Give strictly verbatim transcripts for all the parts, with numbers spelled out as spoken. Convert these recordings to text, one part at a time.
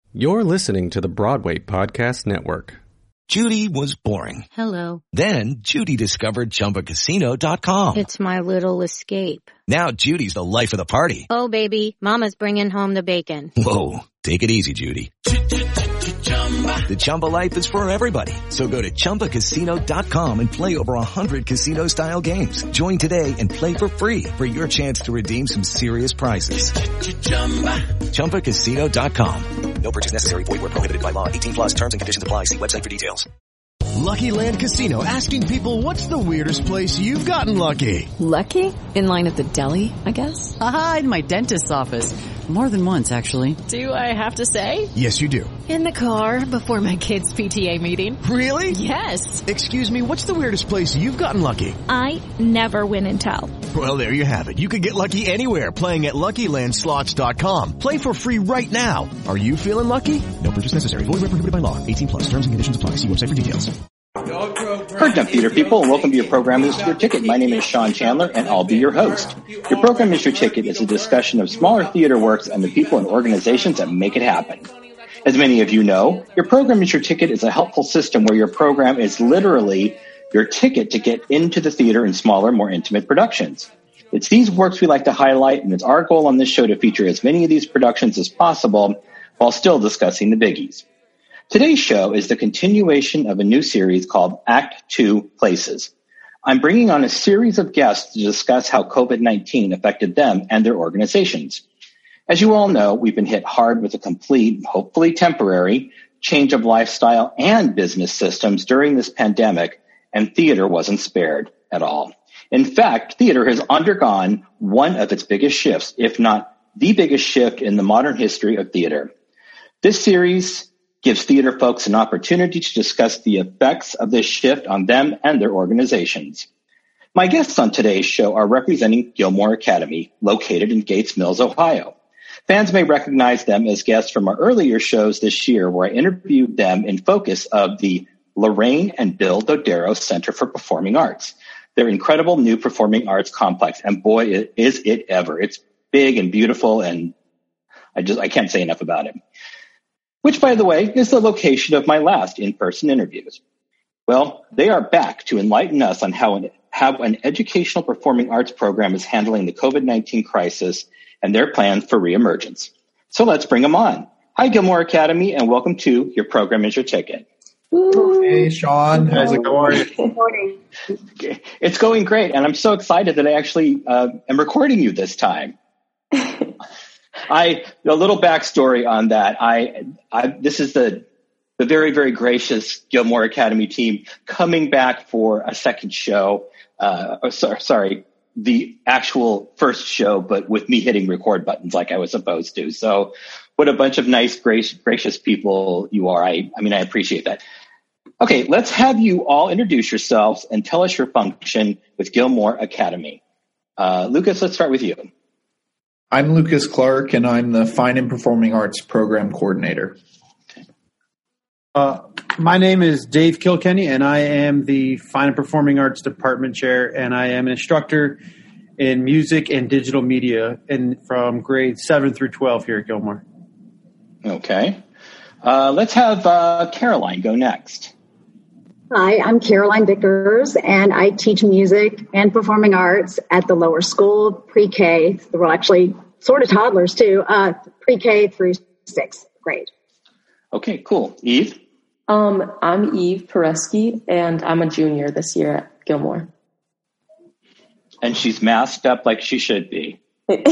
You're listening to the Broadway Podcast Network. Judy was boring. Hello. Then Judy discovered Chumba Casino dot com. It's my little escape. Now Judy's the life of the party. Oh, baby, mama's bringing home the bacon. Whoa, take it easy, Judy. The Chumba life is for everybody. So go to Chumba Casino dot com and play over one hundred casino-style games. Join today and play for free for your chance to redeem some serious prizes. Chumba Casino dot com. No purchase necessary. Void where prohibited by law. eighteen plus terms and conditions apply. See website for details. Lucky Land Casino, asking people, what's the weirdest place you've gotten lucky? Lucky? In line at the deli, I guess? Aha, in my dentist's office. More than once, actually. Do I have to say? Yes, you do. In the car before my kids' P T A meeting. Really? Yes. Excuse me, what's the weirdest place you've gotten lucky? I never win and tell. Well, there you have it. You can get lucky anywhere, playing at Lucky Land Slots dot com. Play for free right now. Are you feeling lucky? No purchase necessary. Void where prohibited by law. eighteen plus. Terms and conditions apply. See website for details. Heard up, theater people, and welcome to your program, Is Your Ticket. My name is Sean Chandler, and I'll be your host. Your program, Is Your Ticket, is a discussion of smaller theater works and the people and organizations that make it happen. As many of you know, your program, Is Your Ticket, is a helpful system where your program is literally your ticket to get into the theater in smaller, more intimate productions. It's these works we like to highlight, and it's our goal on this show to feature as many of these productions as possible while still discussing the biggies. Today's show is the continuation of a new series called Act Two Places. I'm bringing on a series of guests to discuss how COVID nineteen affected them and their organizations. As you all know, we've been hit hard with a complete, hopefully temporary, change of lifestyle and business systems during this pandemic, and theater wasn't spared at all. In fact, theater has undergone one of its biggest shifts, if not the biggest shift in the modern history of theater. This series gives theater folks an opportunity to discuss the effects of this shift on them and their organizations. My guests on today's show are representing Gilmore Academy, located in Gates Mills, Ohio. Fans may recognize them as guests from our earlier shows this year, where I interviewed them in focus of the Lorraine and Bill Dodaro Center for Performing Arts, their incredible new performing arts complex. And boy, is it ever. It's big and beautiful, and I just I can't say enough about it. Which, by the way, is the location of my last in-person interviews. Well, they are back to enlighten us on how an, how an educational performing arts program is handling the COVID nineteen crisis and their plans for reemergence. So let's bring them on. Hi, Gilmore Academy, and welcome to Your Program Is Your Ticket. Hey, Sean. How's it going? Good morning. It's going great, and I'm so excited that I actually uh, am recording you this time. I a little backstory on that. I, I this is the the very very gracious Gilmore Academy team coming back for a second show. Uh, or, sorry, the actual first show, but with me hitting record buttons like I was supposed to. So, what a bunch of nice, gracious, gracious people you are. I I mean, I appreciate that. Okay, let's have you all introduce yourselves and tell us your function with Gilmore Academy. Uh, Lucas, let's start with you. I'm Lucas Clark, and I'm the Fine and Performing Arts Program Coordinator. Uh, my name is Dave Kilkenny, and I am the Fine and Performing Arts Department Chair, and I am an instructor in music and digital media in, from grades seven through twelve here at Gilmore. Okay. Uh, let's have uh, Caroline go next. Hi, I'm Caroline Vickers, and I teach music and performing arts at the lower school, pre-K, well, actually, sort of toddlers too, uh, pre-K through sixth grade. Okay, cool. Eve? Um, I'm Eve Pereski, and I'm a junior this year at Gilmore. And she's masked up like she should be.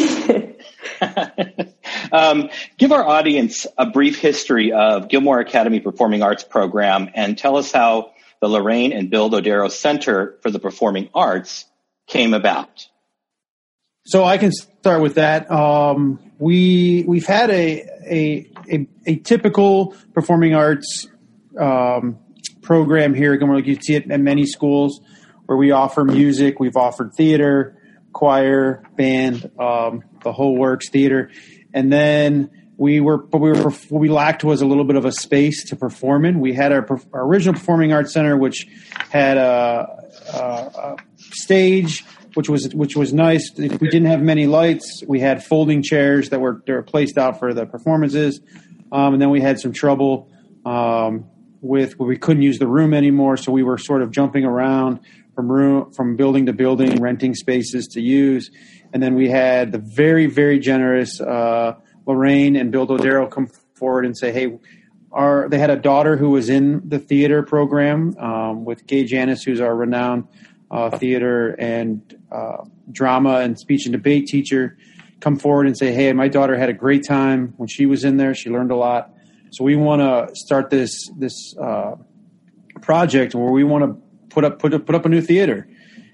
um, give our audience a brief history of Gilmore Academy Performing Arts Program and tell us how the Lorraine and Bill Dodaro Center for the Performing Arts came about. So I can start with that. Um, we we've had a a a, a typical performing arts um, program here at Gilmore. Like you see it at many schools, where we offer music, we've offered theater, choir, band, um, the whole works, theater, and then we were, but we were, what we lacked was a little bit of a space to perform in. We had our, our original Performing Arts Center, which had a, a, a stage, which was which was nice. We didn't have many lights. We had folding chairs that were, that were placed out for the performances. Um, and then we had some trouble um, with where we couldn't use the room anymore. So we were sort of jumping around from room, from building to building, renting spaces to use. And then we had the very, very generous uh, Lorraine and Bill Dodaro come forward and say, hey, our, they had a daughter who was in the theater program um, with Gay Janis, who's our renowned uh, theater and uh, drama and speech and debate teacher, come forward and say, hey, my daughter had a great time when she was in there. She learned a lot. So we want to start this this uh, project where we want to put up put up, put up a new theater.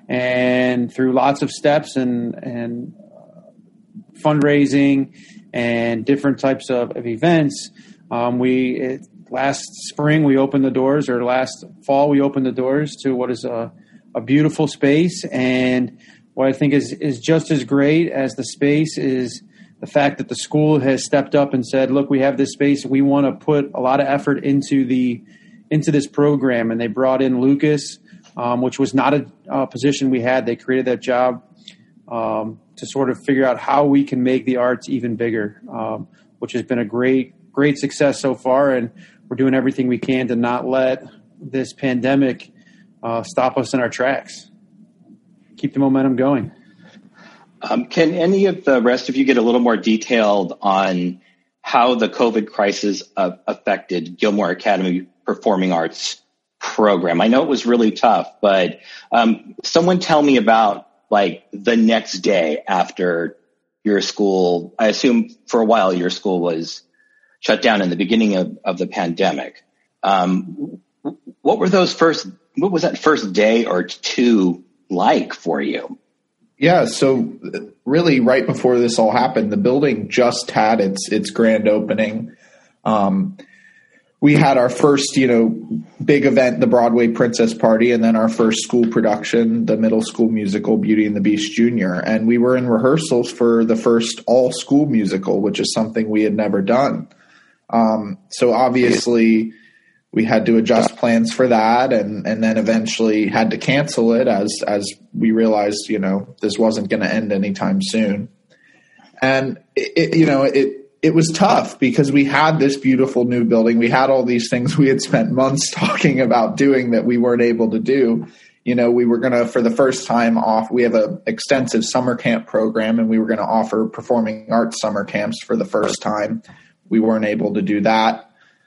And through lots of steps and, and uh, fundraising and different types of, of events, um, we it, last spring we opened the doors, or last fall we opened the doors to what is a, a beautiful space. And what I think is, is just as great as the space is the fact that the school has stepped up and said, look, we have this space. We want to put a lot of effort into the into this program. And they brought in Lucas, um, which was not a, a position we had. They created that job um, to sort of figure out how we can make the arts even bigger, um, which has been a great, great success so far. And we're doing everything we can to not let this pandemic uh, stop us in our tracks. Keep the momentum going. Um, can any of the rest of you get a little more detailed on how the COVID crisis uh, affected Gilmore Academy Performing Arts program? I know it was really tough, but um, someone tell me about like the next day after your school. I assume for a while your school was shut down in the beginning of, of the pandemic. Um, what were those first, what was that first day or two like for you? Yeah, so really right before this all happened, the building just had its its grand opening. Um, we had our first, you know, big event, the Broadway Princess Party, and then our first school production, the middle school musical Beauty and the Beast Junior. And we were in rehearsals for the first all-school musical, which is something we had never done. Um, so obviously we had to adjust plans for that, and, and then eventually had to cancel it as as we realized, you know, this wasn't going to end anytime soon. And, it, it, you know, it it was tough because we had this beautiful new building. We had all these things we had spent months talking about doing that we weren't able to do. You know, we were going to, for the first time off, we have an extensive summer camp program, and we were going to offer performing arts summer camps for the first time. We weren't able to do that.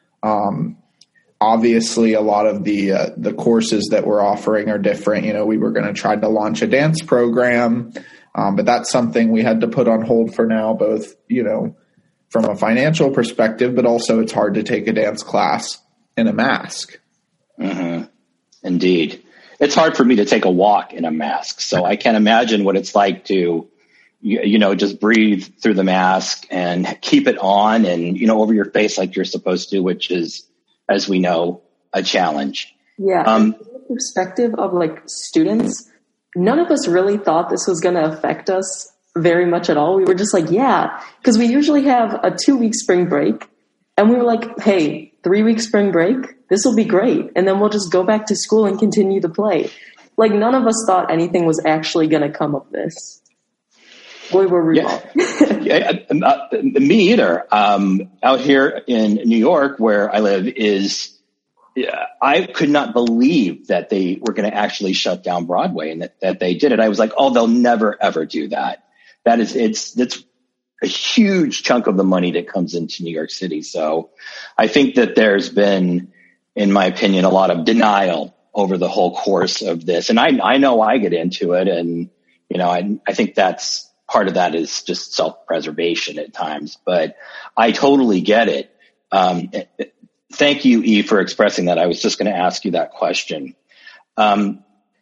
Um, Obviously, a lot of the uh, the courses that we're offering are different. You know, we were going to try to launch a dance program, um, but that's something we had to put on hold for now, both, you know, from a financial perspective, but also it's hard to take a dance class in a mask. Mm-hmm. Indeed. It's hard for me to take a walk in a mask, so I can't imagine what it's like to, you, you know, just breathe through the mask and keep it on and, you know, over your face like you're supposed to, which is, as we know, a challenge. Yeah. Um, from the perspective of like students, none of us really thought this was going to affect us very much at all. We were just like, yeah, because we usually have a two week spring break, and we were like, hey, three week spring break, this will be great. And then we'll just go back to school and continue to play. Like none of us thought anything was actually going to come of this. Boy, were we wrong. Yeah, uh, me either. Um, out here in New York, where I live, is yeah, I could not believe that they were going to actually shut down Broadway, and that, that they did it. I was like, oh, they'll never ever do that. That is, it's that's a huge chunk of the money that comes into New York City. So I think that there's been, in my opinion, a lot of denial over the whole course of this, and I I know I get into it, and you know I I think that's. Part of that is just self-preservation at times, but I totally get it. Um, thank you, Eve, for expressing that. I was just going to ask you that question. Um,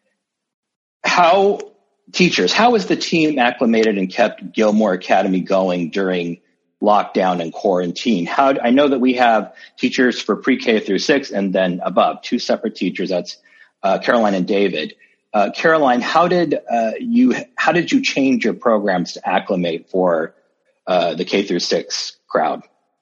how teachers, how is the team acclimated and kept Gilmore Academy going during lockdown and quarantine? How I know that we have teachers for pre-K through six and then above, two separate teachers. That's uh, Caroline and David. Uh, Caroline, how did uh, you how did you change your programs to acclimate for uh, the K through six crowd?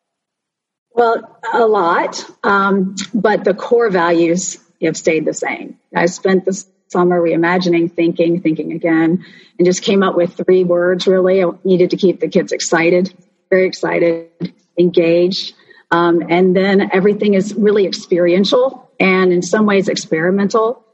Well, a lot, um, but the core values have stayed the same. I spent the summer reimagining, thinking, thinking again, and just came up with three words. Really, I needed to keep the kids excited, very excited, engaged, Um, and then everything is really experiential and in some ways experimental.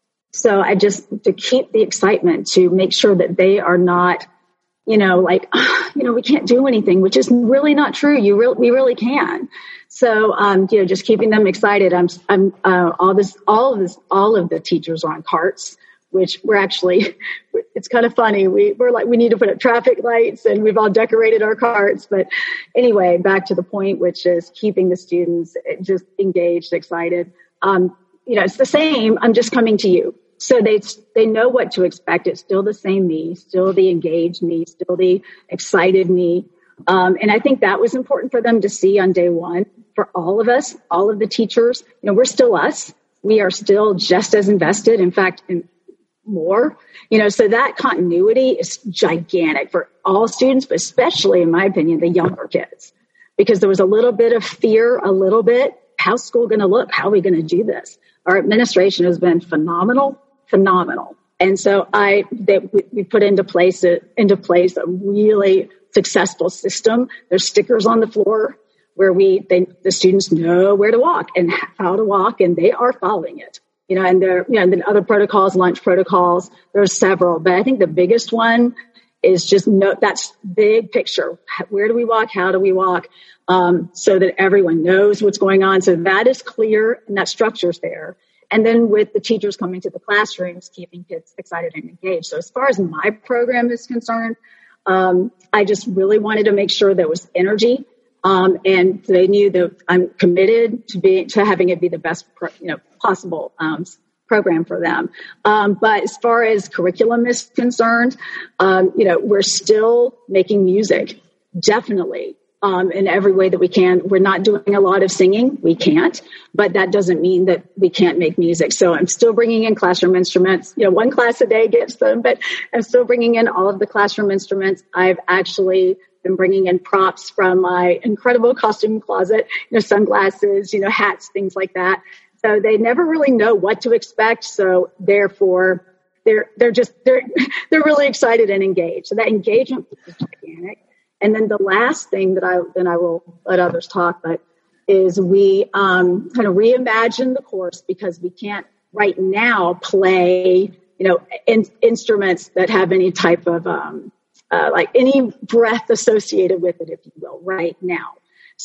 So I just, to keep the excitement, to make sure that they are not, you know, like, you know, we can't do anything, which is really not true. You really, we really can. So, um, you know, just keeping them excited. I'm, I'm, uh, all this, all of this, all of the teachers are on carts, which we're actually, it's kind of funny. We, we're like, we need to put up traffic lights and we've all decorated our carts. But anyway, back to the point, which is keeping the students just engaged, excited. Um, you know, it's the same. I'm just coming to you. So they, they know what to expect. It's still the same me, still the engaged me, still the excited me. Um, and I think that was important for them to see on day one. For all of us, all of the teachers, you know, we're still us. We are still just as invested. In fact, in more, you know, so that continuity is gigantic for all students, but especially, in my opinion, the younger kids, because there was a little bit of fear, a little bit, how's school going to look? How are we going to do this? Our administration has been phenomenal, phenomenal. And so I, they, we, we put into place, a, into place a really successful system. There's stickers on the floor where we, they, the students know where to walk and how to walk, and they are following it. You know, and there, you know, and then other protocols, lunch protocols, there's several, but I think the biggest one is just note that's big picture. Where do we walk? How do we walk? Um, so that everyone knows what's going on. So that is clear and that structure's there. And then with the teachers coming to the classrooms, keeping kids excited and engaged. So as far as my program is concerned, um, I just really wanted to make sure there was energy. Um, and they knew that I'm committed to being, to having it be the best, pro, you know, possible, um, program for them. Um, but as far as curriculum is concerned, um, you know, we're still making music, definitely, um, in every way that we can. We're not doing a lot of singing. We can't, but that doesn't mean that we can't make music. So I'm still bringing in classroom instruments, you know, one class a day gets them, but I'm still bringing in all of the classroom instruments. I've actually been bringing in props from my incredible costume closet, you know, sunglasses, you know, hats, things like that. So they never really know what to expect. So therefore, they're they're just they're they're really excited and engaged. So that engagement is gigantic. And then the last thing that I then I will let others talk, but is we um, kind of reimagine the course because we can't right now play, you know, in, instruments that have any type of um, Uh, like any breath associated with it, if you will, right now.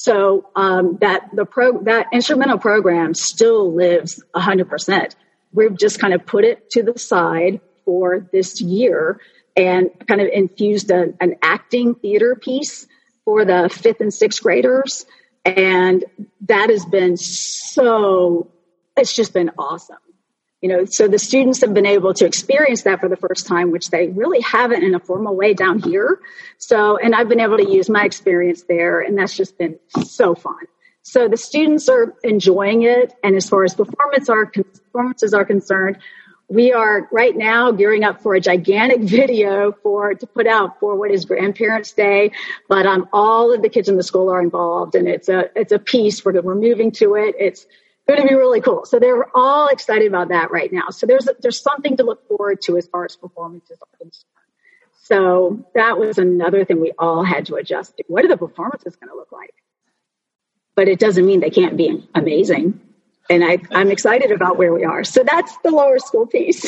So um, that the pro that instrumental program still lives one hundred percent. We've just kind of put it to the side for this year and kind of infused a, an acting theater piece for the fifth and sixth graders. And that has been so, it's just been awesome. You know, so the students have been able to experience that for the first time, which they really haven't in a formal way down here. So, and I've been able to use my experience there, and that's just been so fun. So the students are enjoying it. And as far as performance are, performances are concerned, we are right now gearing up for a gigantic video for to put out for what is Grandparents' Day. But um, all of the kids in the school are involved, and it's a it's a piece. We're we're moving to it. It's going to be really cool. So they're all excited about that right now. So there's there's something to look forward to as far as performances are concerned. So that was another thing we all had to adjust to. What are the performances going to look like? But it doesn't mean they can't be amazing. And I, I'm excited about where we are. So that's the lower school piece.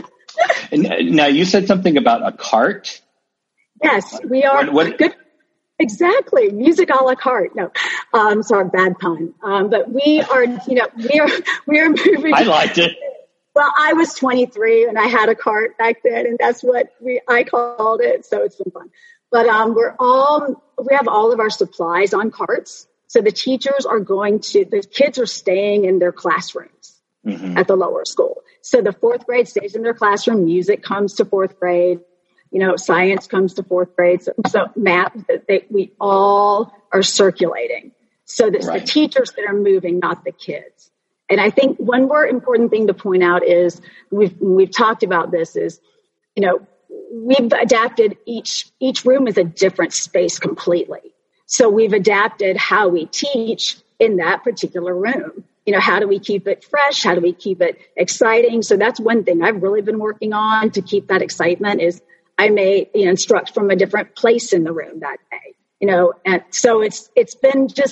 And now you said something about a cart. Yes, we are. What, what, good. Exactly. Music a la carte. No, um, sorry, bad pun. Um, but we are, you know, we are, we are moving. I liked it. Well, I was twenty-three and I had a cart back then, and that's what we, I called it. So it's been fun. But, um, we're all, we have all of our supplies on carts. So the teachers are going to, the kids are staying in their classrooms mm-hmm. at the lower school. So the fourth grade stays in their classroom. Music comes to fourth grade. You know, science comes to fourth grade. So, so math, they, we all are circulating. So it's right. The teachers that are moving, not the kids. And I think one more important thing to point out is we've, we've talked about this is, you know, we've adapted each, each room is a different space completely. So we've adapted how we teach in that particular room. You know, how do we keep it fresh? How do we keep it exciting? So that's one thing I've really been working on to keep that excitement is I may, you know, instruct from a different place in the room that day, you know, and so it's, it's been just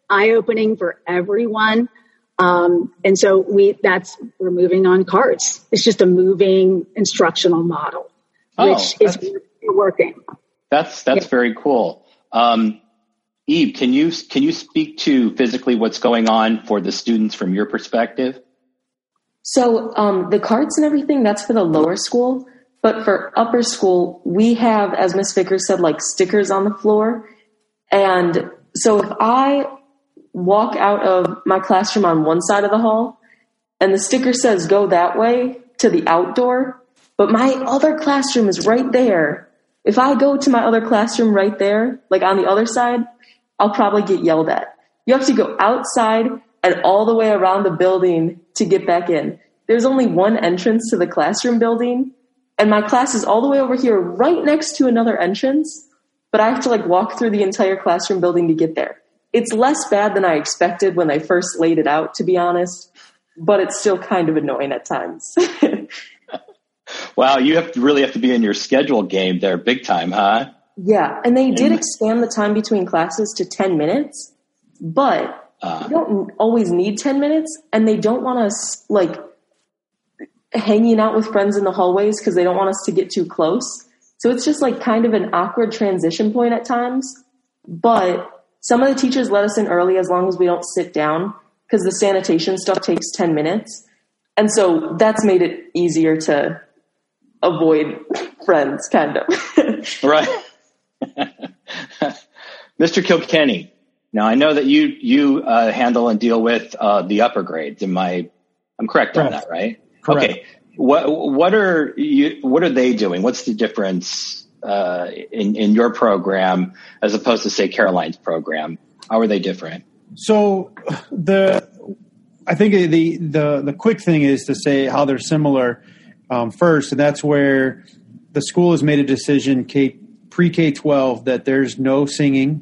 eye-opening for everyone. Um, and so we, that's, we're moving on carts. It's just a moving instructional model, oh, which is working. That's, that's yeah. very cool. Um, Eve, can you, can you speak to physically what's going on for the students from your perspective? So, um, the carts and everything, that's for the lower school. But for upper school, we have, as Miz Vickers said, like stickers on the floor. And so if I walk out of my classroom on one side of the hall and the sticker says go that way to the outdoor, but my other classroom is right there. If I go to my other classroom right there, like on the other side, I'll probably get yelled at. You have to go outside and all the way around the building to get back in. There's only one entrance to the classroom building, and my class is all the way over here right next to another entrance, but I have to like walk through the entire classroom building to get there. It's less bad than I expected when they first laid it out, to be honest, but it's still kind of annoying at times. Wow, you have to really have to be in your schedule game there big time, huh? Yeah, and they did expand the time between classes to ten minutes, but uh, you don't always need ten minutes, and they don't want us like hanging out with friends in the hallways because they don't want us to get too close. So it's just like kind of an awkward transition point at times, but some of the teachers let us in early as long as we don't sit down because the sanitation stuff takes ten minutes. And so that's made it easier to avoid friends, kind of. Right. Mister Kilkenny, now I know that you you uh, handle and deal with uh, the upper grades. Am I? I'm correct, correct. on that, right? Correct. Okay. What what are you? What are they doing? What's the difference uh, in in your program as opposed to say Caroline's program? How are they different? So the I think the the the quick thing is to say how they're similar um, first, and that's where the school has made a decision, K, pre-K twelve, that there's no singing.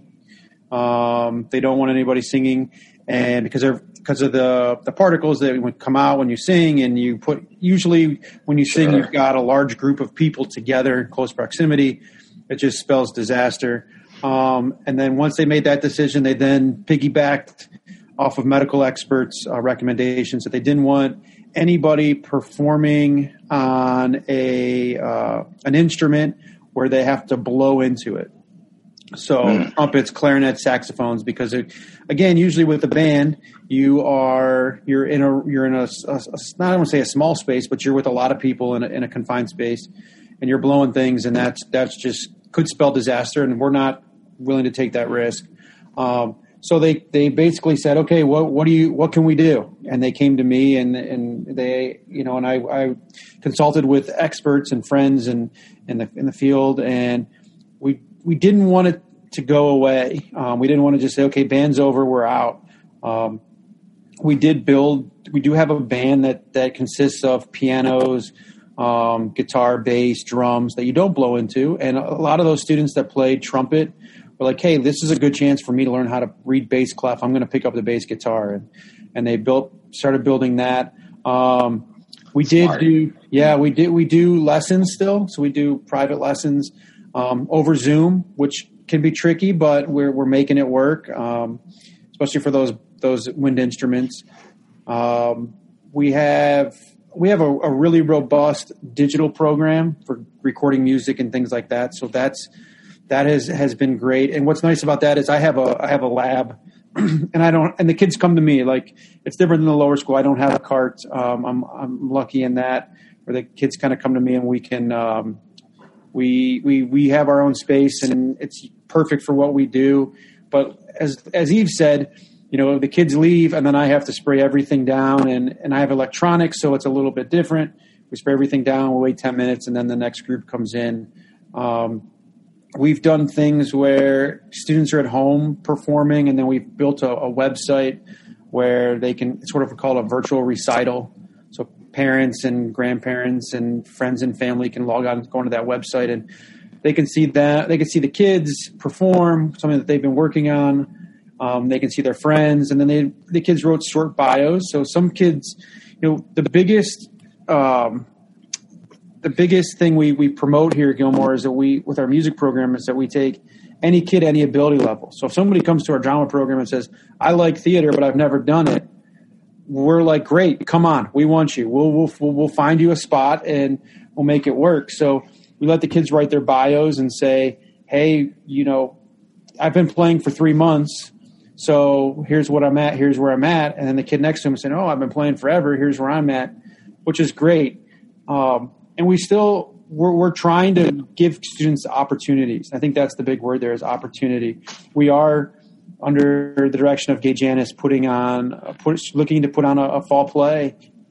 Um, they don't want anybody singing, and because they're because of the the particles that would come out when you sing, and you put usually when you sing, sure. you've got a large group of people together in close proximity. It just spells disaster. Um, and then once they made that decision, they then piggybacked off of medical experts' uh, recommendations that they didn't want anybody performing on a uh, an instrument where they have to blow into it. So mm. trumpets, clarinets, saxophones, because it, again, usually with a band, you are you're in a you're in a, a, a not I want to say a small space, but you're with a lot of people in a, in a confined space, and you're blowing things, and that's that's just could spell disaster, and we're not willing to take that risk. Um, so they they basically said, okay, what what do you what can we do? And they came to me, and and they you know, and I, I consulted with experts and friends and in the in the field, and we. We didn't want it to go away. Um, we didn't want to just say, okay, band's over, we're out. Um, we did build, we do have a band that, that consists of pianos, um, guitar, bass, drums that you don't blow into. And a lot of those students that played trumpet were like, hey, this is a good chance for me to learn how to read bass clef. I'm going to pick up the bass guitar. And, and they built, started building that. Um, we Smart. did do, yeah, we did, we do lessons still. So we do private lessons. Um, over Zoom, which can be tricky, but we're we're making it work, um, especially for those those wind instruments. Um, we have we have a, a really robust digital program for recording music and things like that. So that's that has has been great. And what's nice about that is I have a I have a lab, and I don't and the kids come to me. Like, it's different than the lower school. I don't have a cart. Um, I'm I'm lucky in that, where the kids kind of come to me and we can. Um, We, we we have our own space, and it's perfect for what we do. But as as Eve said, you know, the kids leave, and then I have to spray everything down, and, and I have electronics, so it's a little bit different. We spray everything down, we'll wait ten minutes, and then the next group comes in. Um, we've done things where students are at home performing, and then we've built a, a website where they can sort of call it a virtual recital. So parents and grandparents and friends and family can log on, go into that website, and they can see that they can see the kids perform something that they've been working on. Um, they can see their friends, and then they the kids wrote short bios. So some kids, you know, the biggest um, the biggest thing we we promote here at Gilmore is that we with our music program is that we take any kid, any ability level. So if somebody comes to our drama program and says, I like theater, but I've never done it, we're like, great, come on, we want you. We'll, we'll, we'll find you a spot and we'll make it work. So we let the kids write their bios and say, hey, you know, I've been playing for three months. So here's what I'm at, here's where I'm at. And then the kid next to him is saying, oh, I've been playing forever, here's where I'm at, which is great. Um, and we still, we're, we're trying to give students opportunities. I think that's the big word there is opportunity. We are, under the direction of Gay Janis, putting on, uh, put, looking to put on a, a fall play,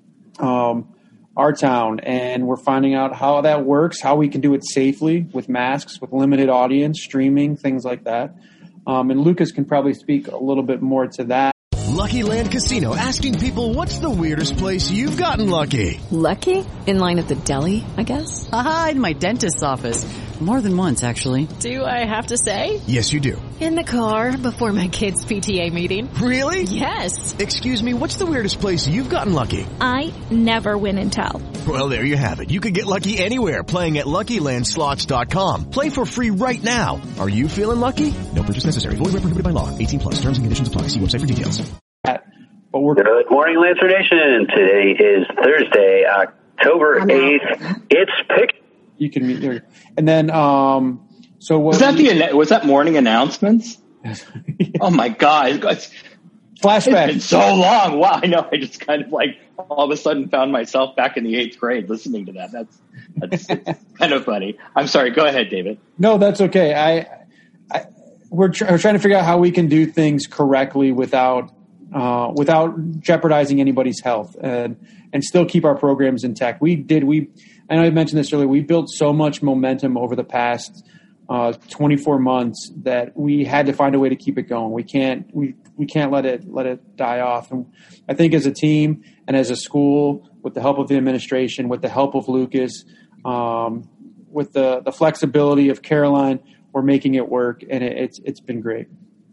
um, Our Town, and we're finding out how that works, how we can do it safely with masks, with limited audience, streaming, things like that. Um, and Lucas can probably speak a little bit more to that. Lucky Land Casino, asking people, what's the weirdest place you've gotten lucky? Lucky? In line at the deli, I guess? Aha, in my dentist's office. More than once, actually. Do I have to say? Yes, you do. In the car before my kids' P T A meeting. Really? Yes. Excuse me, what's the weirdest place you've gotten lucky? I never win and tell. Well, there you have it. You can get lucky anywhere, playing at Lucky Land Slots dot com. Play for free right now. Are you feeling lucky? No purchase necessary. Void where prohibited by law. eighteen plus. Terms and conditions apply. See website for details. But we're Good morning, Lancer Nation. Today is Thursday, October eighth. It's pick. You can meet there. And then, um, so what was that we, the, was that morning announcements? Yeah. Oh my God. It's, Flashback. It's been so long. Wow. I know. I just kind of like all of a sudden found myself back in the eighth grade listening to that. That's, that's kind of funny. I'm sorry. Go ahead, David. No, that's okay. I, I we're, tr- we're trying to figure out how we can do things correctly without, uh, without jeopardizing anybody's health and, and still keep our programs intact. We did, we, I know I mentioned this earlier, we built so much momentum over the past uh, twenty-four months that we had to find a way to keep it going. We can't we, we can't let it let it die off. And I think as a team and as a school, with the help of the administration, with the help of Lucas, um, with the, the flexibility of Caroline, we're making it work, and it, it's it's been great.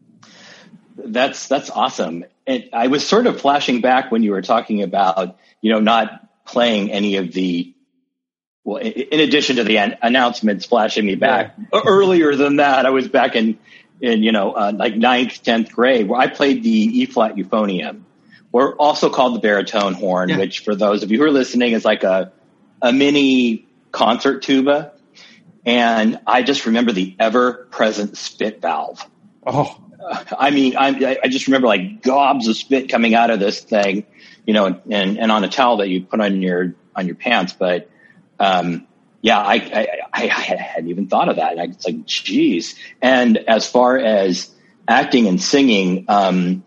That's that's awesome. And I was sort of flashing back when you were talking about, you know, not playing any of the. Well, in addition to the an- announcements flashing me back, yeah. Earlier than that, I was back in, in you know, uh, like ninth, tenth grade, where I played the E-flat euphonium, or also called the baritone horn, yeah. Which for those of you who are listening is like a, a mini concert tuba. And I just remember the ever-present spit valve. Oh, uh, I mean, I, I just remember like gobs of spit coming out of this thing, you know, and, and on a towel that you put on your on your pants, but. Um, yeah, I, I, I, I hadn't even thought of that. It's like, geez. And as far as acting and singing, um,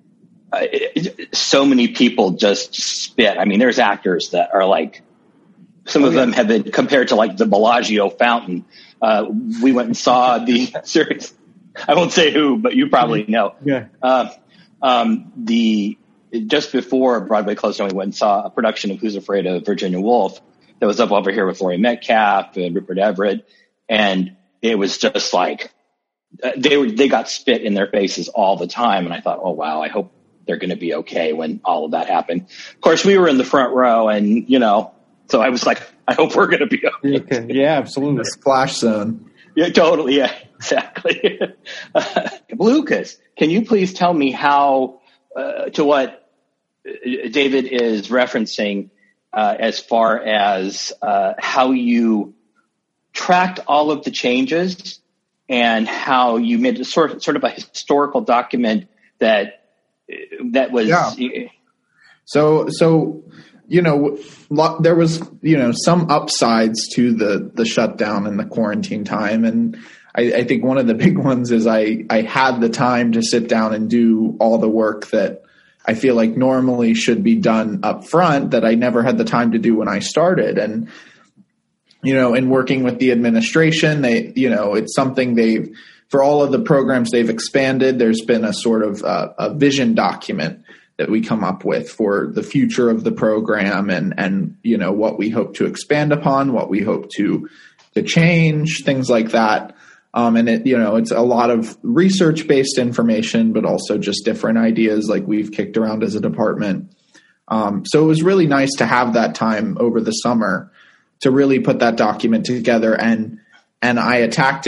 it, so many people just spit. I mean, there's actors that are like, some oh, of yeah. them have been compared to like the Bellagio fountain. Uh, we went and saw the series. I won't say who, but you probably know. Yeah. Uh, um, the, just before Broadway closed down, we went and saw a production of Who's Afraid of Virginia Woolf. That was up over here with Laurie Metcalf and Rupert Everett. And it was just like, they were, they got spit in their faces all the time. And I thought, oh, wow, I hope they're going to be okay when all of that happened. Of course, we were in the front row and, you know, so I was like, I hope we're going to be okay. okay. Yeah, absolutely. The splash zone. Yeah, totally. Yeah, exactly. uh, Lucas, can you please tell me how, uh, to what David is referencing, Uh, as far as uh, how you tracked all of the changes and how you made a sort of, sort of a historical document that that was. Yeah. So, so you know, lo- there was you know some upsides to the the shutdown and the quarantine time, and I, I think one of the big ones is I I had the time to sit down and do all the work that I feel like normally should be done up front that I never had the time to do when I started. And, you know, in working with the administration, they, you know, it's something they've, for all of the programs they've expanded, there's been a sort of uh, a vision document that we come up with for the future of the program and, and, you know, what we hope to expand upon, what we hope to, to change, things like that. Um, and it, you know, it's a lot of research-based information, but also just different ideas like we've kicked around as a department. Um, so it was really nice to have that time over the summer to really put that document together. And, and I attacked it,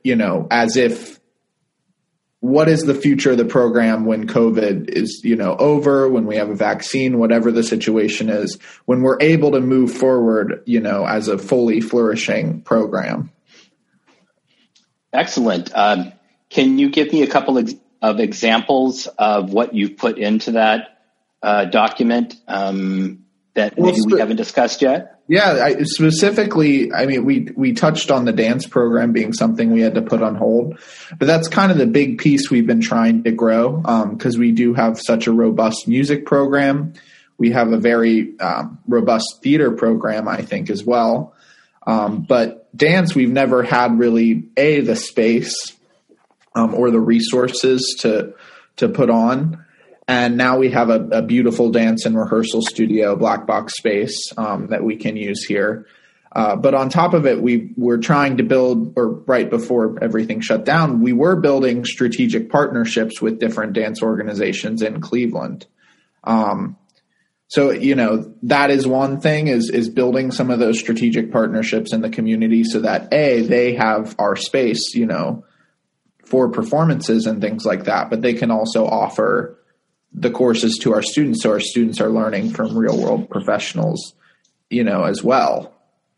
you know, as if, what is the future of the program when COVID is, you know, over, when we have a vaccine, whatever the situation is, when we're able to move forward, you know, as a fully flourishing program. Excellent. Um, can you give me a couple of, of examples of what you've put into that uh, document um, that maybe well, we haven't discussed yet? Yeah, I, specifically, I mean, we we touched on the dance program being something we had to put on hold, but that's kind of the big piece we've been trying to grow because um, we do have such a robust music program. We have a very um, robust theater program, I think, as well. Um, but dance, we've never had really, A, the space um, or the resources to to put on. And now we have a, a beautiful dance and rehearsal studio, black box space um, that we can use here. Uh, but on top of it, we were trying to build, or right before everything shut down, we were building strategic partnerships with different dance organizations in Cleveland. Um, so, you know, that is one thing is, is building some of those strategic partnerships in the community so that, A, they have our space, you know, for performances and things like that, but they can also offer the courses to our students, so our students are learning from real world professionals, you know, as well.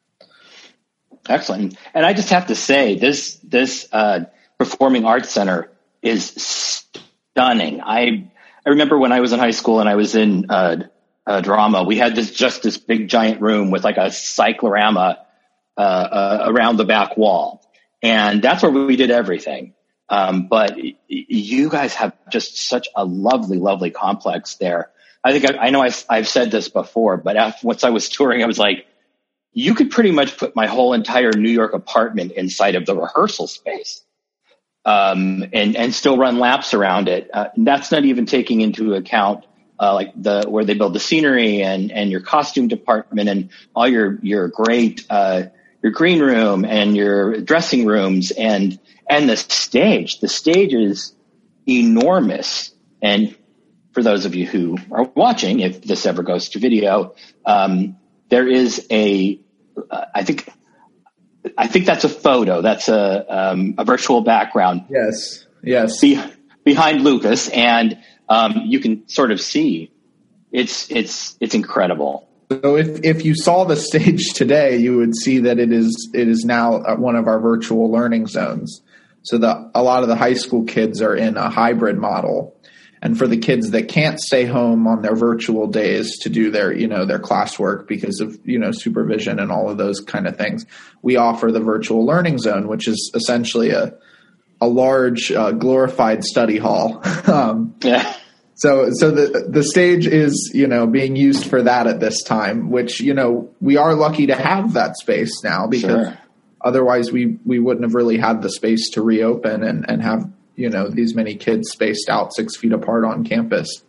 Excellent. And I just have to say, this this uh, Performing Arts Center is stunning. I I remember when I was in high school and I was in uh, uh, drama, we had this just this big giant room with like a cyclorama uh, uh, around the back wall, and that's where we did everything. Um, but you guys have just such a lovely, lovely complex there. I think I, I know I've, I've said this before, but after, once I was touring, I was like, you could pretty much put my whole entire New York apartment inside of the rehearsal space, um, and, and still run laps around it. Uh, and that's not even taking into account, uh, like the, where they build the scenery and, and your costume department and all your, your great, uh, your green room and your dressing rooms and, And the stage, the stage is enormous. And for those of you who are watching, if this ever goes to video, um, there is a, uh, I think, I think that's a photo. That's a, um, a virtual background. Yes. Yes. Be, behind Lucas. And, um, you can sort of see it's, it's, it's incredible. So if, if you saw the stage today, you would see that it is, it is now one of our virtual learning zones. So the, a lot of the high school kids are in a hybrid model. And for the kids that can't stay home on their virtual days to do their, you know, their classwork because of, you know, supervision and all of those kind of things, we offer the virtual learning zone, which is essentially a, a large uh, glorified study hall. um, yeah. So, so the, the stage is, you know, being used for that at this time, which, you know, we are lucky to have that space now because sure. Otherwise, we, we wouldn't have really had the space to reopen and, and have, you know, these many kids spaced out six feet apart on campus.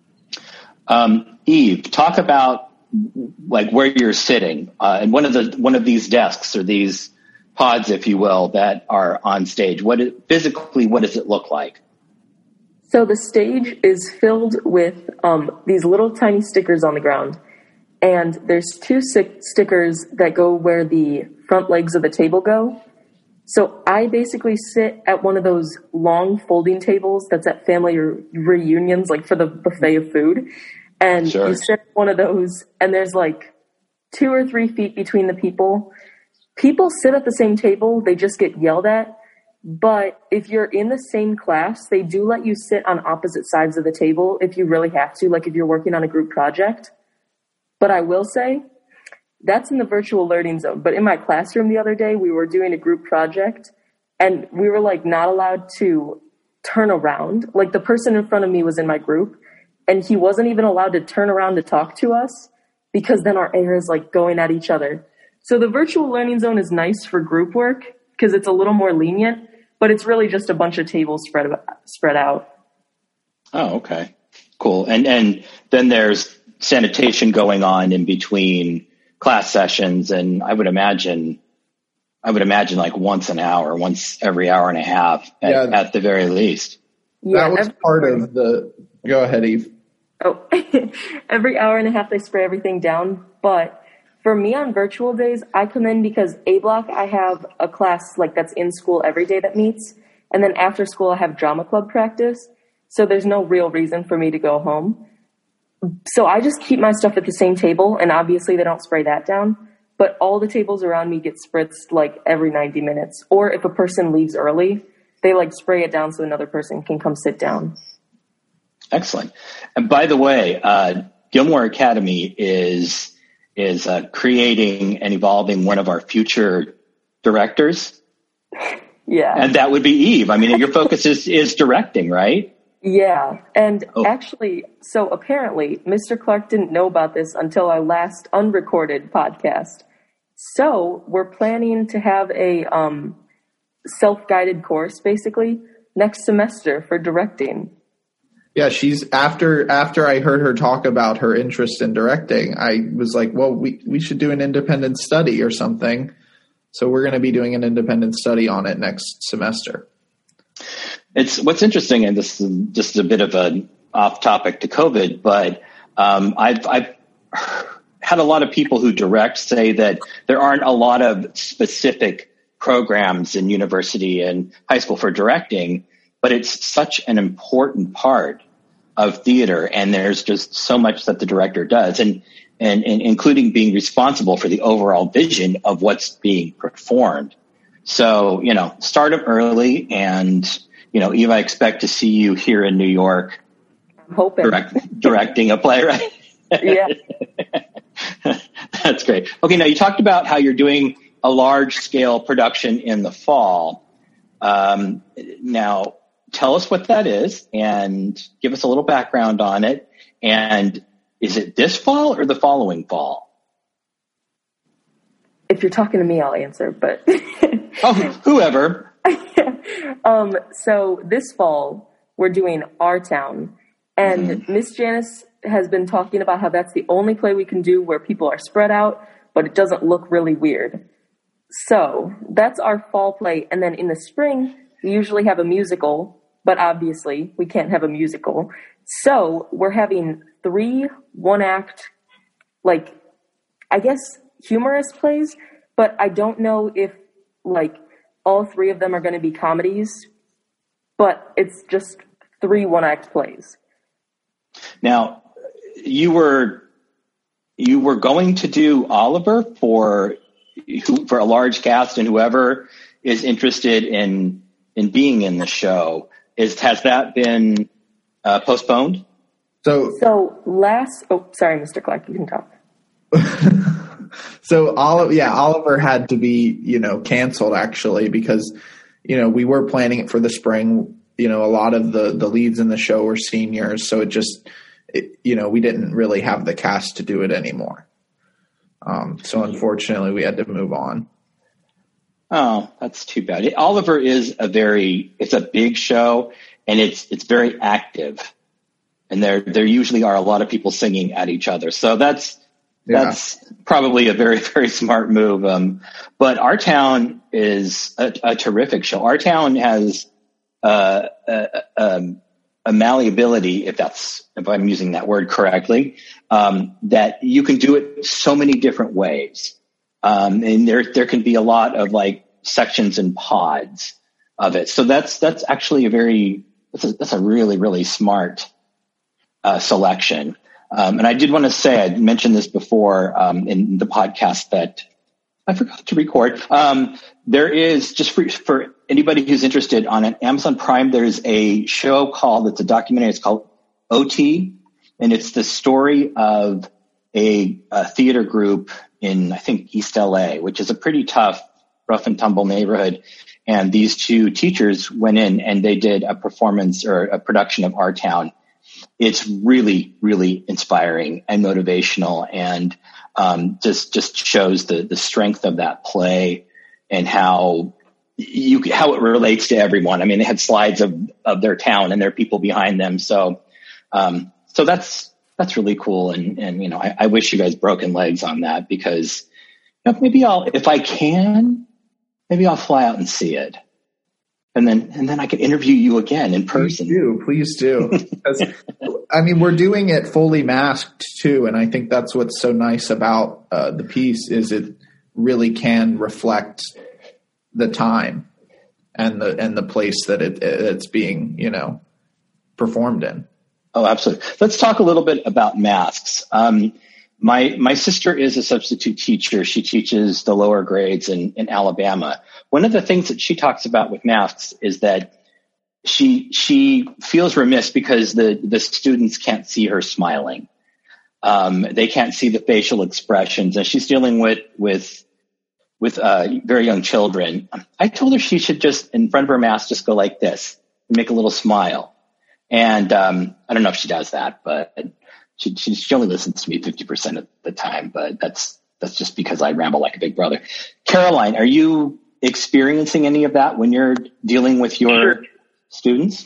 Um, Eve, talk about like where you're sitting uh, and one of the one of these desks or these pods, if you will, that are on stage. What is, physically, what does it look like? So the stage is filled with um, these little tiny stickers on the ground, and there's two stickers that go where the front legs of the table go. So I basically sit at one of those long folding tables that's at family re- reunions, like for the buffet of food. And sure. You sit at one of those, and there's like two or three feet between the people. People sit at the same table, they just get yelled at. But if you're in the same class, they do let you sit on opposite sides of the table if you really have to, like if you're working on a group project. But I will say, that's in the virtual learning zone. But in my classroom the other day, we were doing a group project and we were like not allowed to turn around. Like the person in front of me was in my group and he wasn't even allowed to turn around to talk to us because then our air is like going at each other. So the virtual learning zone is nice for group work because it's a little more lenient, but it's really just a bunch of tables spread spread out. Oh, okay. Cool. And and then there's sanitation going on in between class sessions, and I would imagine, I would imagine like once an hour, once every hour and a half at, yeah, at the very least. Yeah, that was every, part of the, go ahead, Eve. Oh, every hour and a half they spray everything down, but for me on virtual days, I come in because A block, I have a class like that's in school every day that meets. And then after school, I have drama club practice. So there's no real reason for me to go home. So I just keep my stuff at the same table. And obviously they don't spray that down. But all the tables around me get spritzed like every ninety minutes. Or if a person leaves early, they like spray it down so another person can come sit down. Excellent. And by the way, uh, Gilmore Academy is is uh, creating and evolving one of our future directors. Yeah. And that would be Eve. I mean, your focus is, is directing, right? Yeah. And oh. actually, so apparently Mister Clark didn't know about this until our last unrecorded podcast. So we're planning to have a um, self-guided course, basically, next semester for directing. Yeah, she's after after I heard her talk about her interest in directing, I was like, well, we, we should do an independent study or something. So we're going to be doing an independent study on it next semester. It's what's interesting, and this is just a bit of an off topic to COVID, but um, I've, I've had a lot of people who direct say that there aren't a lot of specific programs in university and high school for directing, but it's such an important part of theater, and there's just so much that the director does, and, and, and including being responsible for the overall vision of what's being performed. So, you know, start them early, and, you know, Eve, I expect to see you here in New York. I'm hoping. Direct, directing a play, right? Yeah. That's great. Okay, now you talked about how you're doing a large-scale production in the fall. Um, now, tell us what that is and give us a little background on it. And is it this fall or the following fall? If you're talking to me, I'll answer, but oh, whoever. um, so this fall we're doing Our Town, and Miss mm-hmm. Janice has been talking about how that's the only play we can do where people are spread out, but it doesn't look really weird. So that's our fall play. And then in the spring, we usually have a musical, but obviously we can't have a musical. So we're having three one-act, like, I guess, humorous plays, but I don't know if, like, all three of them are going to be comedies, but it's just three one-act plays. Now, you were you were going to do Oliver for for a large cast, and whoever is interested in in being in the show. Is has that been uh, postponed? So, so last. Oh, sorry, Mister Clark, you can talk. So Oliver, yeah, Oliver had to be, you know, canceled actually because, you know, we were planning it for the spring. You know, a lot of the the leads in the show were seniors, so it just, it, you know, we didn't really have the cast to do it anymore. Um, so unfortunately, we had to move on. Oh, that's too bad. It, Oliver is a very, it's a big show, and it's it's very active, and there there usually are a lot of people singing at each other. So that's yeah. that's probably a very very smart move. Um, but Our Town is a, a terrific show. Our Town has uh, a, a, a malleability, if that's if I'm using that word correctly, um, that you can do it so many different ways. Um, and there, there can be a lot of like sections and pods of it. So that's, that's actually a very, that's a, that's a really, really smart, uh, selection. Um, and I did want to say, I mentioned this before, um, in the podcast that I forgot to record. Um, there is just for, for anybody who's interested on an Amazon Prime, there's a show called, it's a documentary. It's called O T, and it's the story of a, a theater group in, I think, East L A, which is a pretty tough, rough and tumble neighborhood. And these two teachers went in and they did a performance or a production of Our Town. It's really, really inspiring and motivational, and um, just just shows the the strength of that play and how you how it relates to everyone. I mean, they had slides of of their town and their people behind them. So um, so that's. That's really cool. And, and, you know, I, I wish you guys broken legs on that because you know, maybe I'll, if I can, maybe I'll fly out and see it. And then, and then I can interview you again in person. Please do. Please do. I mean, we're doing it fully masked too. And I think that's what's so nice about uh, the piece is it really can reflect the time and the, and the place that it, it's being, you know, performed in. Oh, absolutely. Let's talk a little bit about masks. Um, my, my sister is a substitute teacher. She teaches the lower grades in, in Alabama. One of the things that she talks about with masks is that she, she feels remiss because the, the students can't see her smiling. Um, they can't see the facial expressions, and she's dealing with, with, with, uh, very young children. I told her she should just, in front of her mask, just go like this and make a little smile. And um, I don't know if she does that, but she, she, she only listens to me fifty percent of the time, but that's that's just because I ramble like a big brother. Caroline, are you experiencing any of that when you're dealing with your students?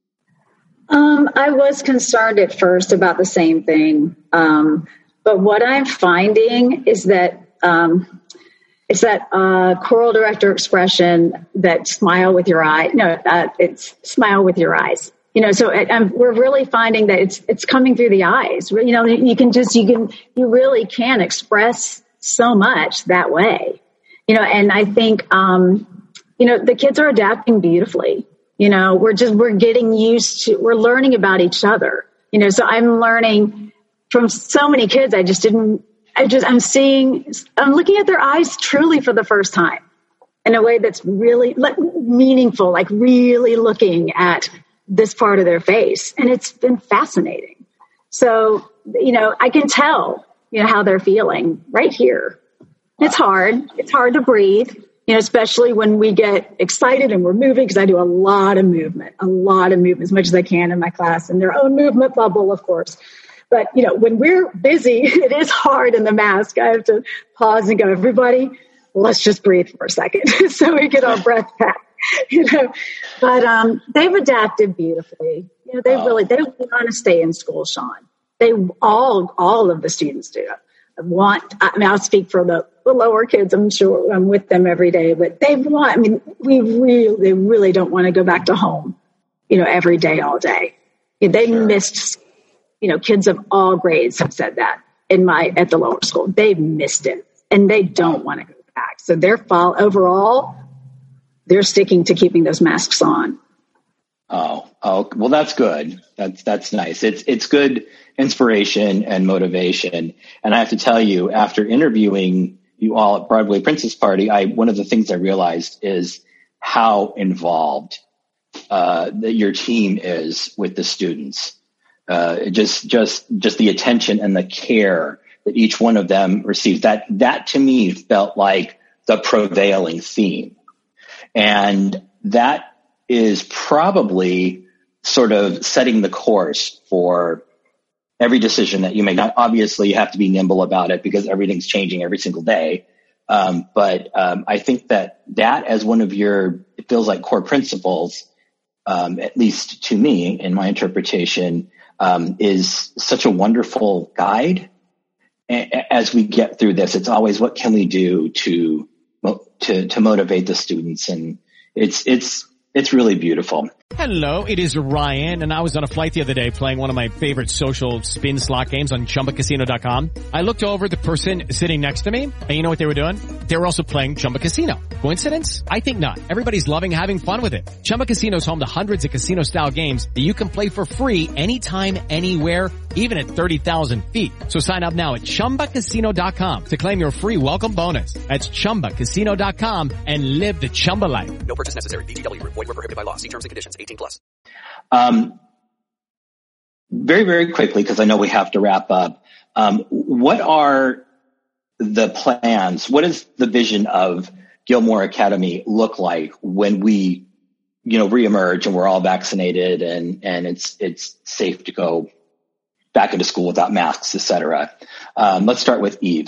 Um, I was concerned at first about the same thing. Um, but what I'm finding is that um, it's that uh, choral director expression, that smile with your eye. No, uh, it's smile with your eyes. You know, so um, we're really finding that it's it's coming through the eyes. You know, you can just you can you really can express so much that way. You know, and I think um, you know the kids are adapting beautifully. You know, we're just we're getting used to we're learning about each other. You know, so I'm learning from so many kids. I just didn't. I just I'm seeing I'm looking at their eyes truly for the first time in a way that's really like, meaningful. Like really looking at this part of their face. And it's been fascinating. So, you know, I can tell, you know, how they're feeling right here. It's hard. It's hard to breathe, you know, especially when we get excited and we're moving, because I do a lot of movement, a lot of movement, as much as I can in my class, in their own movement bubble, of course. But, you know, when we're busy, it is hard in the mask. I have to pause and go, everybody, let's just breathe for a second so we get our breath back. You know, but um, they've adapted beautifully. You know, they really they want to stay in school, Sean. They all all of the students do want. I mean, I'll speak for the, the lower kids. I'm sure I'm with them every day, but they want. I mean, we really they really don't want to go back to home. You know, every day, all day. They sure. missed. You know, kids of all grades have said that in my at the lower school. They've missed it, and they don't want to go back. So their fall overall. They're sticking to keeping those masks on. Oh, oh, well, that's good. That's, that's nice. It's, it's good inspiration and motivation. And I have to tell you, after interviewing you all at Broadway Princess Party, I, one of the things I realized is how involved, uh, that your team is with the students. Uh, just, just, just the attention and the care that each one of them receives. That, that to me felt like the prevailing theme. And that is probably sort of setting the course for every decision that you make. Now, obviously, you have to be nimble about it because everything's changing every single day. Um, but um, I think that that as one of your, it feels like core principles, um, at least to me, in my interpretation, um, is such a wonderful guide. A- as we get through this, it's always what can we do to to to motivate the students, and it's it's it's really beautiful. Hello, it is Ryan, and I was on a flight the other day playing one of my favorite social spin slot games on Chumba Casino dot com. I looked over at the person sitting next to me, and you know what they were doing? They were also playing Chumba Casino. Coincidence? I think not. Everybody's loving having fun with it. Chumba Casino is home to hundreds of casino-style games that you can play for free anytime, anywhere, even at thirty thousand feet. So sign up now at Chumba Casino dot com to claim your free welcome bonus. That's Chumba Casino dot com and live the Chumba life. No purchase necessary. V G W. Void where prohibited by law. See terms and conditions. eighteen plus. Um, very, very quickly, because I know we have to wrap up. Um, what are the plans? What does the vision of Gilmore Academy look like when we, you know, reemerge and we're all vaccinated and, and it's, it's safe to go back into school without masks, et cetera? Um, let's start with Eve.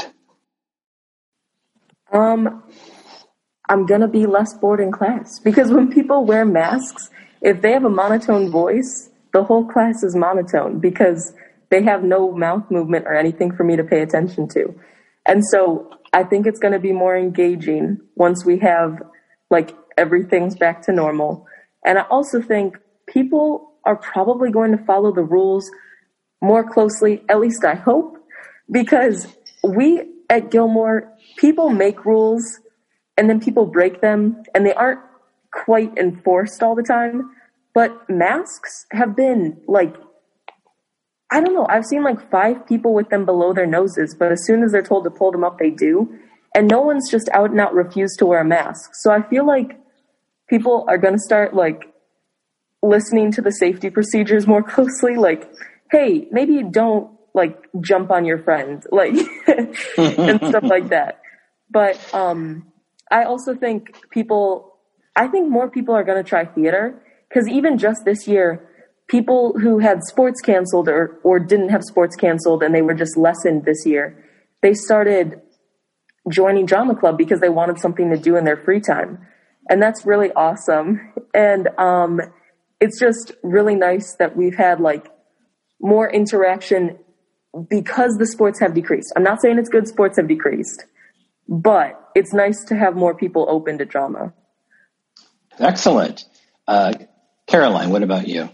Um, I'm going to be less bored in class because when people wear masks, if they have a monotone voice, the whole class is monotone because they have no mouth movement or anything for me to pay attention to. And so I think it's going to be more engaging once we have like everything's back to normal. And I also think people are probably going to follow the rules more closely, at least I hope, because we at Gilmore, people make rules and then people break them and they aren't quite enforced all the time. But masks have been like, I don't know, I've seen like five people with them below their noses, but as soon as they're told to pull them up, they do. And no one's just out and out refused to wear a mask. So I feel like people are going to start like listening to the safety procedures more closely. Like, hey, maybe don't like jump on your friend, like, and stuff like that. But um, I also think people, I think more people are going to try theater, because even just this year, people who had sports canceled or, or didn't have sports canceled and they were just lessened this year, they started joining drama club because they wanted something to do in their free time. And that's really awesome. And um, it's just really nice that we've had like more interaction because the sports have decreased. I'm not saying it's good sports have decreased, but it's nice to have more people open to drama. Excellent. Uh, Caroline, what about you?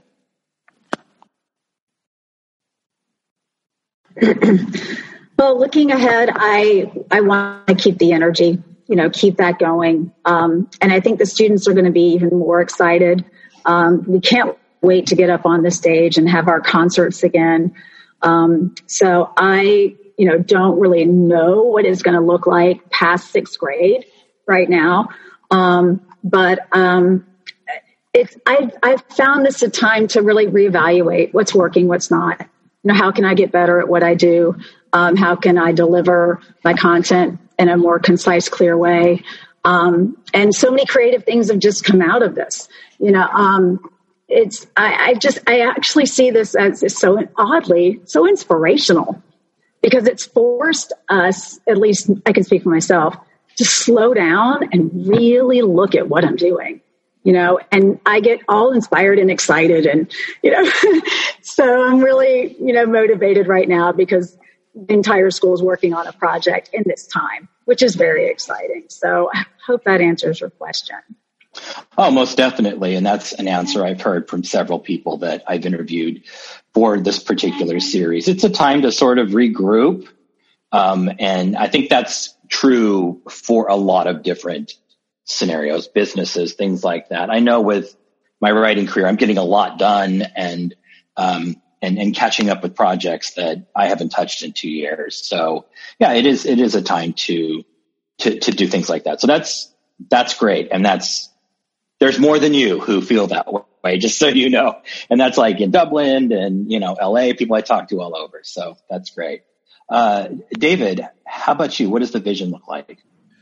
Well, looking ahead, I I want to keep the energy, you know, keep that going. Um, and I think the students are going to be even more excited. Um, we can't wait to get up on the stage and have our concerts again. Um, so I, you know, don't really know what it's going to look like past sixth grade right now. Um, but um, it's I I've found this a time to really reevaluate what's working, what's not. You know, how can I get better at what I do? Um, how can I deliver my content in a more concise, clear way? Um, and so many creative things have just come out of this. You know, um, it's, I, I just, I actually see this as, as so oddly, so inspirational, because it's forced us, at least I can speak for myself, to slow down and really look at what I'm doing. You know, and I get all inspired and excited and, you know, so I'm really, you know, motivated right now because the entire school is working on a project in this time, which is very exciting. So I hope that answers your question. Oh, most definitely. And that's an answer I've heard from several people that I've interviewed for this particular series. It's a time to sort of regroup. Um, and I think that's true for a lot of different scenarios, businesses, things like that. I know with my writing career, I'm getting a lot done and, um, and, and catching up with projects that I haven't touched in two years. So yeah, it is, it is a time to, to, to do things like that. So that's, that's great. And that's, there's more than you who feel that way, just so you know. And that's like in Dublin and, you know, L A, people I talk to all over. So that's great. Uh, David, how about you? What does the vision look like?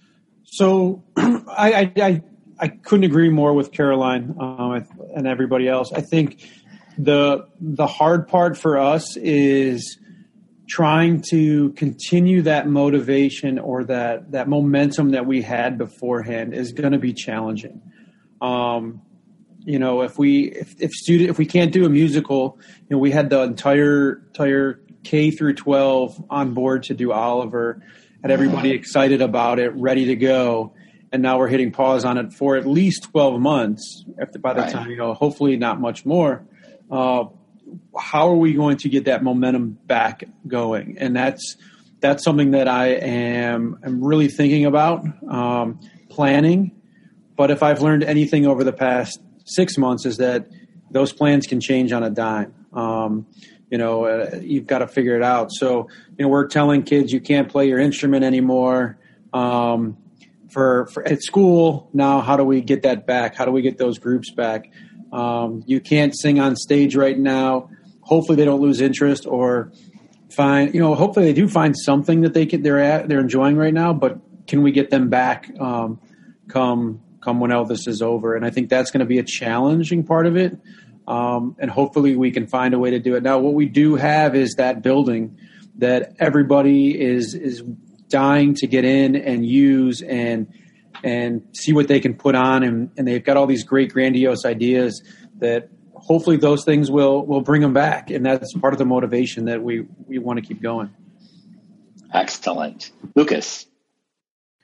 So I, I, I couldn't agree more with Caroline um, and everybody else. I think the the hard part for us is trying to continue that motivation or that, that momentum that we had beforehand is going to be challenging. Um, you know, if we if, if student if we can't do a musical, you know, we had the entire entire K through twelve on board to do Oliver. Had everybody excited about it, ready to go, and now we're hitting pause on it for at least twelve months. After by the right. time, you know, hopefully not much more. Uh, how are we going to get that momentum back going? And that's that's something that I am am really thinking about, um, planning. But if I've learned anything over the past six months, is that those plans can change on a dime. Um, You know, uh, you've got to figure it out. So, you know, we're telling kids you can't play your instrument anymore um, for, for at school. Now, how do we get that back? How do we get those groups back? Um, you can't sing on stage right now. Hopefully, they don't lose interest or find. You know, hopefully they do find something that they can, they're at, they're enjoying right now. But can we get them back um, come come when all this is over? And I think that's going to be a challenging part of it. Um, and hopefully we can find a way to do it. Now, what we do have is that building that everybody is is dying to get in and use and and see what they can put on. And, and they've got all these great, grandiose ideas that hopefully those things will will bring them back. And that's part of the motivation that we, we want to keep going. Excellent. Lucas.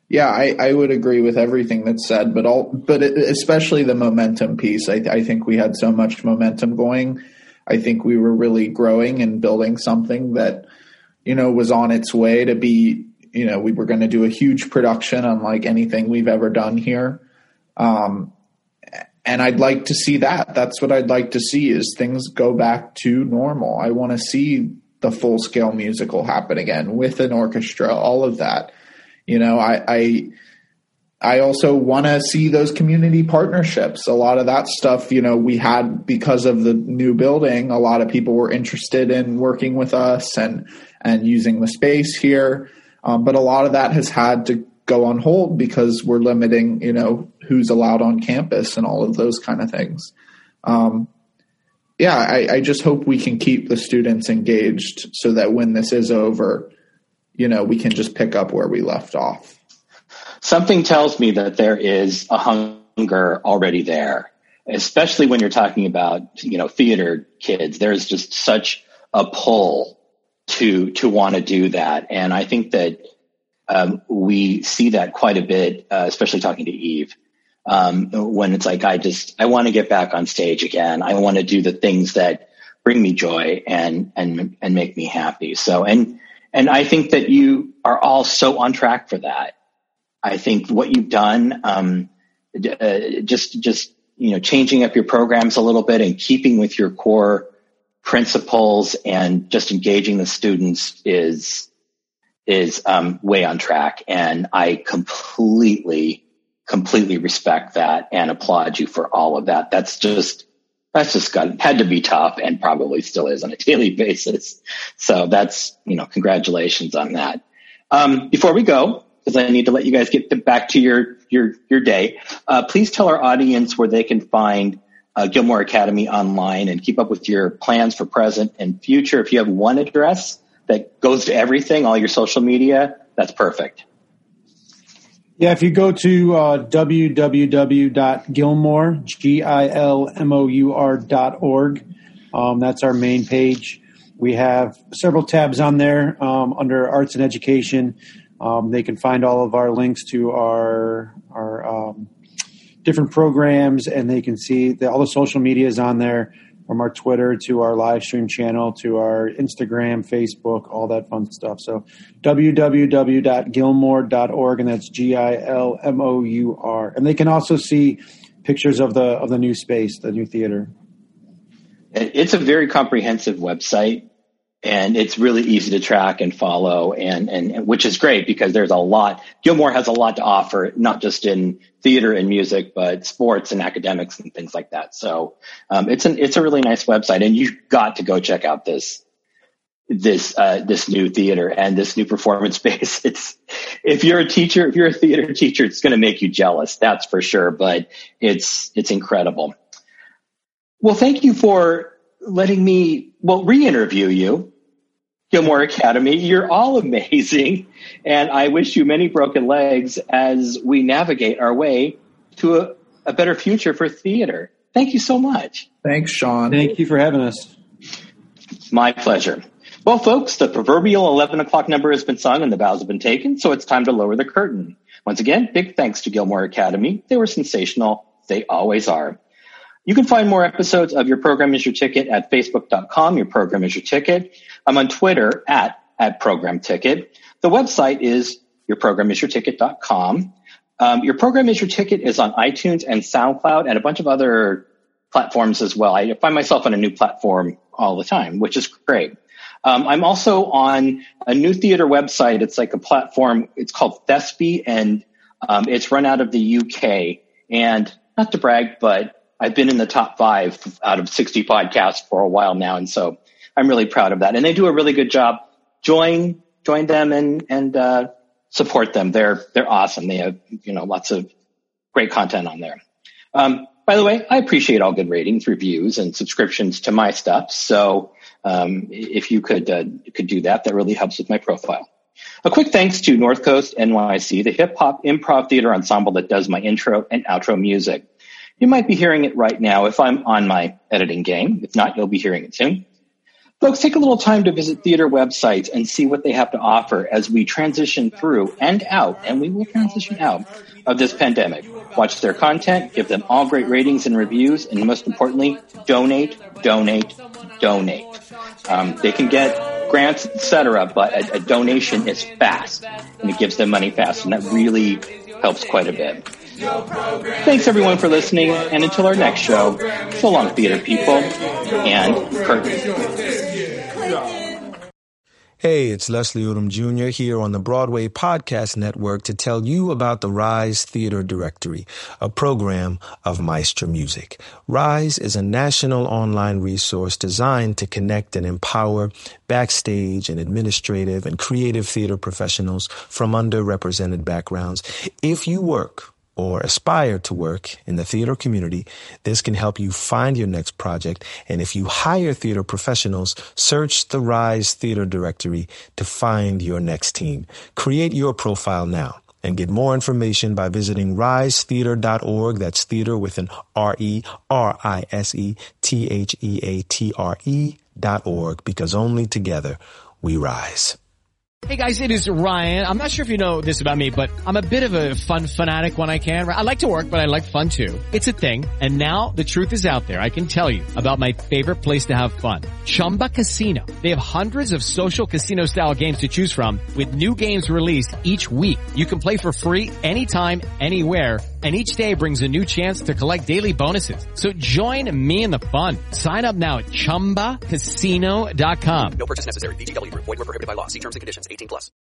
Yeah, I, I would agree with everything that's said, but all, but it, especially the momentum piece. I, I think we had so much momentum going. I think we were really growing and building something that, you know, was on its way to be, you know, we were going to do a huge production unlike anything we've ever done here. Um, and I'd like to see that. That's what I'd like to see, is things go back to normal. I want to see the full scale musical happen again with an orchestra, all of that. You know, I, I, I also want to see those community partnerships. A lot of that stuff, you know, we had because of the new building. A lot of people were interested in working with us and, and using the space here. Um, but a lot of that has had to go on hold because we're limiting, you know, who's allowed on campus and all of those kind of things. Um, yeah, I, I just hope we can keep the students engaged so that when this is over, you know, we can just pick up where we left off. Something tells me that there is a hunger already there, especially when you're talking about, you know, theater kids. There's just such a pull to to want to do that. And I think that um, we see that quite a bit, uh, especially talking to Eve, um, when it's like, I just, I want to get back on stage again. I want to do the things that bring me joy and and and make me happy. So, and And I think that you are all so on track for that. I think what you've done, um, uh, just, just, you know, changing up your programs a little bit and keeping with your core principles and just engaging the students is, is, um, way on track. And I completely, completely respect that and applaud you for all of that. That's just, That's just got had to be tough and probably still is on a daily basis. So that's, you know, congratulations on that. Um, before we go, because I need to let you guys get back to your your your day, uh, please tell our audience where they can find uh, Gilmore Academy online and keep up with your plans for present and future. If you have one address that goes to everything, all your social media, that's perfect. Yeah, if you go to uh, w w w dot gilmour, G I L M O U R dot org, um, that's our main page. We have several tabs on there um, under Arts and Education. Um, they can find all of our links to our our um, different programs, and they can see the, all the social media is on there, from our Twitter to our live stream channel to our Instagram, Facebook, all that fun stuff. So w w w dot gilmour dot org, and that's G I L M O U R. And they can also see pictures of the of the new space, the new theater. It's a very comprehensive website, and it's really easy to track and follow, and, and, and which is great because there's a lot. Gilmore has a lot to offer, not just in theater and music, but sports and academics and things like that. So um, it's an it's a really nice website, and you've got to go check out this this uh, this new theater and this new performance space. It's if you're a teacher, if you're a theater teacher, it's going to make you jealous, that's for sure. But it's it's incredible. Well, thank you for letting me, well, re-interview you, Gilmore Academy. You're all amazing, and I wish you many broken legs as we navigate our way to a, a better future for theater. Thank you so much. Thanks, Sean. Thank you for having us. My pleasure. Well, folks, the proverbial eleven o'clock number has been sung and the vows have been taken, so it's time to lower the curtain. Once again, big thanks to Gilmore Academy. They were sensational. They always are. You can find more episodes of Your Program is Your Ticket at facebook dot com. Your Program is Your Ticket. I'm on Twitter at, at Program Ticket. The website is your program is your ticket dot com. Um, Your Program is Your Ticket is on iTunes and SoundCloud and a bunch of other platforms as well. I find myself on a new platform all the time, which is great. Um, I'm also on a new theater website. It's like a platform. It's called Thespy, and um, it's run out of the U K. And not to brag, but I've been in the top five out of sixty podcasts for a while now, and so I'm really proud of that. And they do a really good job. Join, join them and and uh, support them. They're they're awesome. They have you know lots of great content on there. Um, by the way, I appreciate all good ratings, reviews, and subscriptions to my stuff. So um, if you could uh, could do that, that really helps with my profile. A quick thanks to North Coast N Y C, the hip hop improv theater ensemble that does my intro and outro music. You might be hearing it right now if I'm on my editing game. If not, you'll be hearing it soon. Folks, take a little time to visit theater websites and see what they have to offer as we transition through and out, and we will transition out of this pandemic. Watch their content, give them all great ratings and reviews, and most importantly, donate, donate, donate. Um, they can get grants, et cetera, but a, a donation is fast, and it gives them money fast, and that really helps quite a bit. Thanks, everyone, for listening, and until our next show, so long, theater people, and curtain. Hey, it's Leslie Odom Junior here on the Broadway Podcast Network to tell you about the Rise Theater Directory, a program of Maestro Music. Rise is a national online resource designed to connect and empower backstage and administrative and creative theater professionals from underrepresented backgrounds. If you work or aspire to work in the theater community, this can help you find your next project. And if you hire theater professionals, search the Rise Theater Directory to find your next team. Create your profile now and get more information by visiting rise theater dot org. That's theater with an R E R I S E T H E A T R E dot org, because only together we rise. Hey guys, it is Ryan. I'm not sure if you know this about me, but I'm a bit of a fun fanatic when I can. I like to work, but I like fun too. It's a thing. And now the truth is out there. I can tell you about my favorite place to have fun. Chumba Casino. They have hundreds of social casino style games to choose from with new games released each week. You can play for free anytime, anywhere. And each day brings a new chance to collect daily bonuses. So join me in the fun. Sign up now at chumba casino dot com. No purchase necessary. V G W Group. Void where prohibited by law. See terms and conditions. eighteen plus.